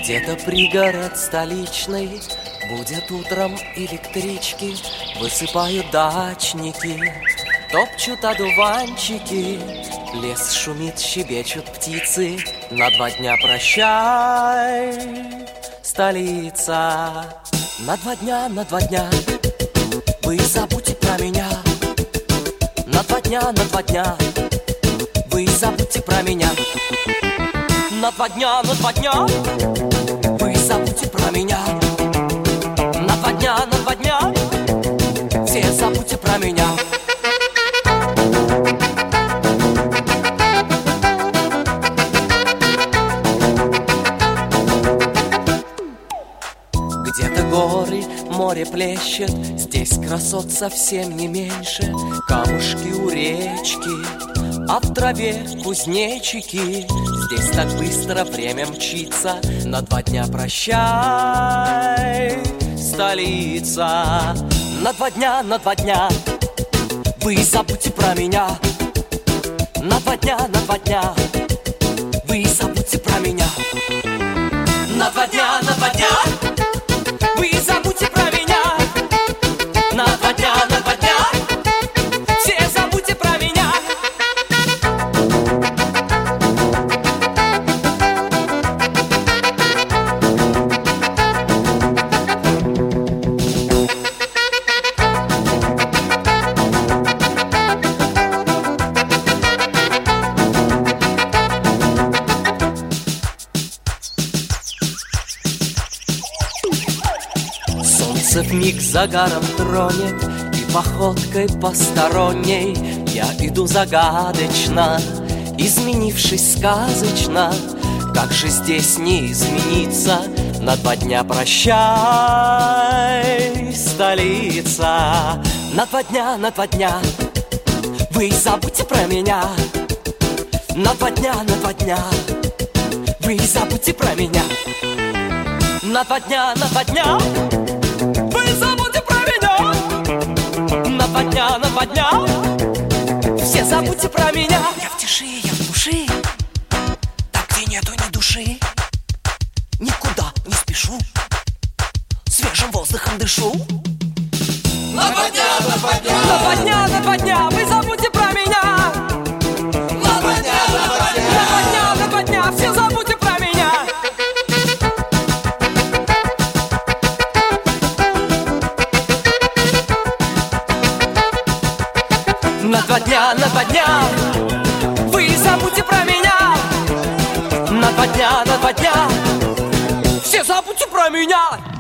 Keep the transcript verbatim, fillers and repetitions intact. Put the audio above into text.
Где-то пригород столичный, будет утром электрички, высыпают дачники, топчут одуванчики, лес шумит, щебечут птицы. На два дня прощай, столица. На два дня, на два дня вы забудьте про меня. На два дня, на два дня вы забудьте про меня. На два дня, на два дня вы забудьте про меня. На два дня, на два дня все забудьте про меня. Где-то горы, море плещет, здесь красот совсем не меньше. Камушки у речки, а в траве кузнечики. Здесь так быстро время мчится. На два дня прощай, столица. На два дня, на два дня вы забудьте про меня. На два дня, на два дня вы забудьте про меня. На два дня, на два дня вы забудьте про меня. На два дня, на два дня все забудьте про меня. Солнце вмиг загаром тронет, и походкой посторонней я иду загадочно, изменившись сказочно. Как же здесь не измениться? На два дня прощай, столица. На два дня, на два дня вы забудьте про меня. На два дня, на два дня вы забудьте про меня. На два дня, на два дня вы забудьте про меня. На два дня, на два дня все забудьте про меня. Я в тиши, я в души, там, где нету ни души. Никуда не спешу, свежим воздухом дышу. На два дня, на два дня, На два дня, на два дня вы забудьте про меня. на два дня, на два дня, На два дня, на два дня все забудьте про меня. На два дня, на два дня вы забудьте про меня. На два дня, на два дня все забудьте про меня.